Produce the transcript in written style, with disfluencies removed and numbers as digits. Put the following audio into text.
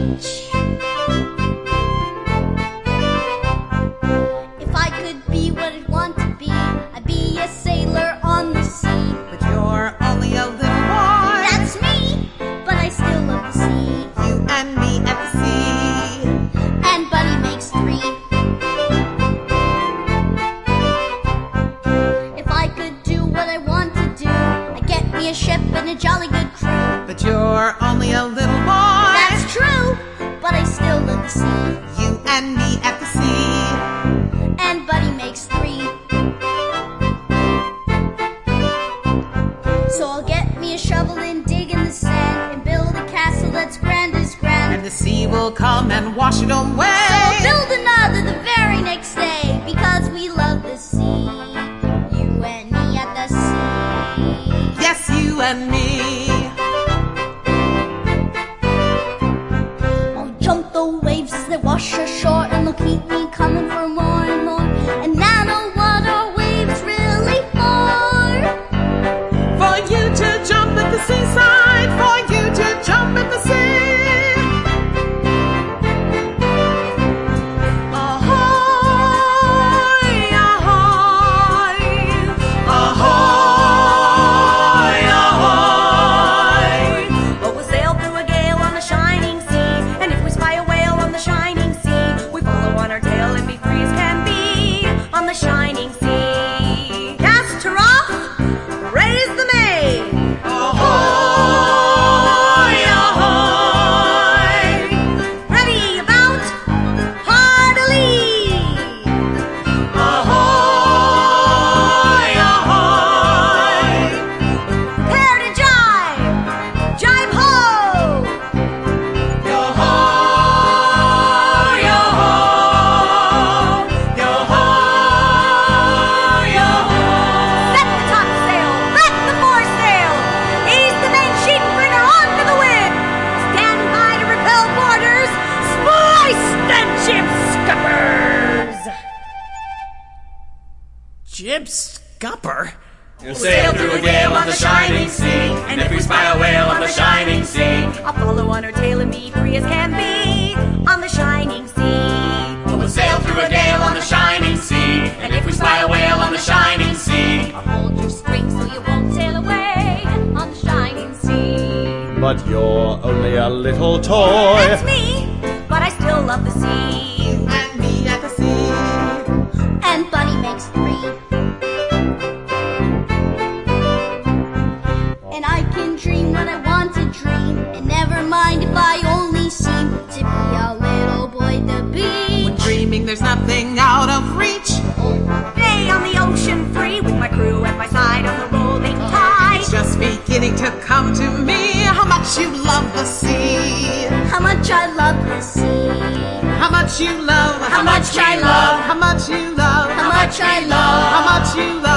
beach. If I could be what I'd want to be, I'd be a sailor on the sea. But you're only a little boy. That's me, but I still love the sea. You and me at the sea. And Buddy makes three. If I could do what I want to do, I'd get me a ship and a jolly good crew. But you're only a little boy. That's true, but I still love the sea. You and me at the sea. And Buddy makes three. So I'll get me a shovel and dig in the sand and build a castle that's grand as grand. And the sea will come and wash it away. So I'll build another the very next day, because we love the sea. You and me at the sea. Yes, you and me. I'll jump the waves as they wash ashore, and they'll keep me coming for more and more. And now I know what are waves really for. For you to jump at the seaside, for you to jump at the sea. Ahoy, ahoy, ahoy, ahoy. Oh, we'll sail through a gale on the shining sea, and if we spy a whale on the shining sea, we follow on our tail and be free as can be on the shining sea. Cast her off, raise the main. Ahoy, ahoy. Ready about, hard a lee. Ahoy, ahoy. Prepare to jibe, jibe ho. Yo-ho, yo-ho, yo-ho, yo-ho. Set the topsail, back the foresail, ease the main sheet, bring her onto the wind. Stand by to repel boarders, splice the jib scuppers. Jib scupper? We'll sail through a gale on the shining sea, and if we spy a whale on the shining sea, I'll follow on her tail and be free as can be on the shining sea. we'll sail through a gale on the shining sea, and if we spy a whale on the shining sea, I'll hold your string so you won't sail away on the shining sea. But you're only a little toy. That's me, but I still love the sea. You and me at the sea. And Buddy makes three. And I can dream what I want to dream, and never mind if I only seem to be a little boy at the beach. Dreaming there's nothing out of reach. Day on the ocean free with my crew at my side on the rolling tide. It's just beginning to come to me how much you love the sea. How much I love the sea. How much you love, How much I love. how much you love, How much I love. how much you love.